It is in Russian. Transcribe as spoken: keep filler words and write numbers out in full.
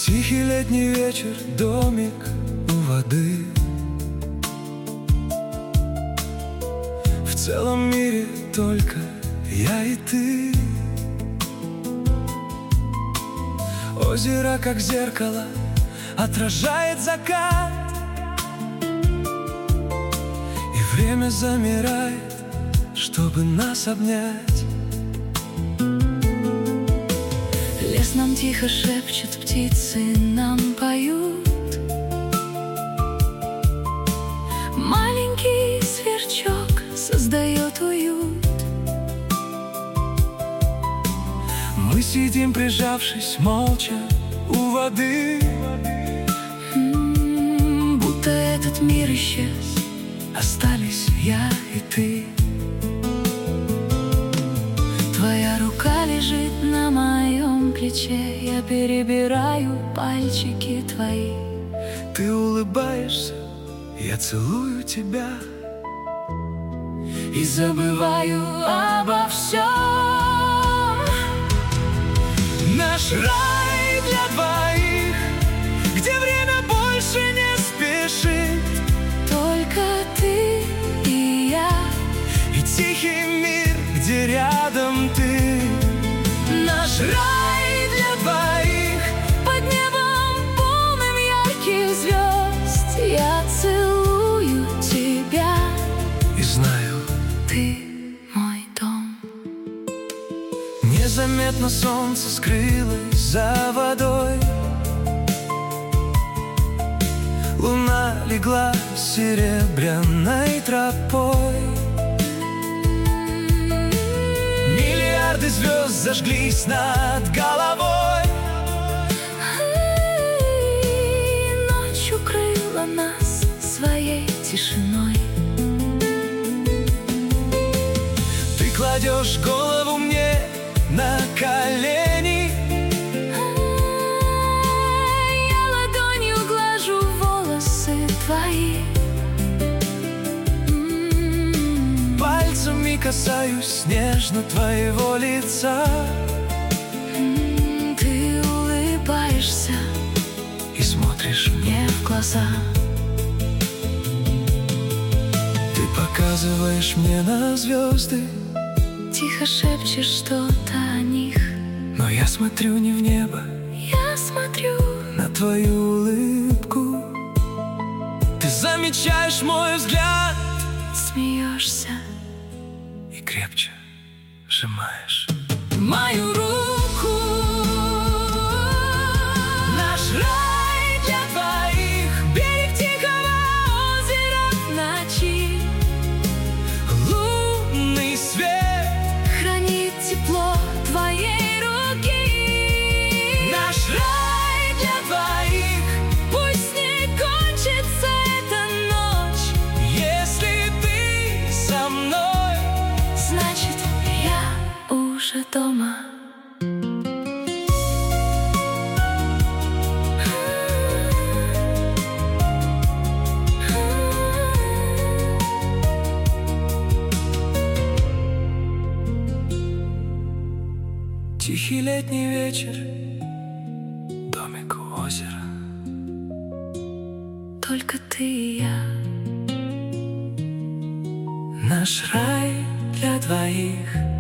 Тихий летний вечер, домик у воды. В целом мире только я и ты. Озеро, как зеркало, отражает закат, и время замирает, чтобы нас обнять. Лес нам тихо шепчет, птицы нам поют. Маленький сверчок создает уют. Мы сидим, прижавшись молча у воды, М-м, будто этот мир исчез, остались я и ты. твоя рука лежит на моем плече, я перебираю пальчики твои. Ты улыбаешься, я целую тебя И забываю обо всем. Наш рай для двоих, где время больше не спешит. Только ты и я, И тихий мир, где рядом ты. наш рай для двоих, под небом полным ярких звезд. Я целую тебя, И знаю, ты мой дом. незаметно солнце скрылось за водой. Луна легла серебряной тропой. Миллиарды звезд зажглись над головой. И ночь укрыла нас своей тишиной. Ты кладешь голову мне на колени. Я ладонью глажу волосы твои. М-м-м. Пальцами касаюсь нежно твоего лица. М, Ты улыбаешься И смотришь мне. мне в глаза. Ты показываешь мне на звезды, Тихо шепчешь что-то о них. но я смотрю не в небо, Я смотрю, на твою улыбку. Ты замечаешь мой взгляд смеешься. и крепче сжимаешь Мою руку. наш рай для двоих, Берег тихого озера в ночи. лунный свет. Хранит тепло твоей руки. Наш рай для двоих, Пусть не кончится эта ночь, если ты со мной. значит, я уже дома. Тихий летний вечер, домик у озера. Только ты и я. Наш рай для двоих.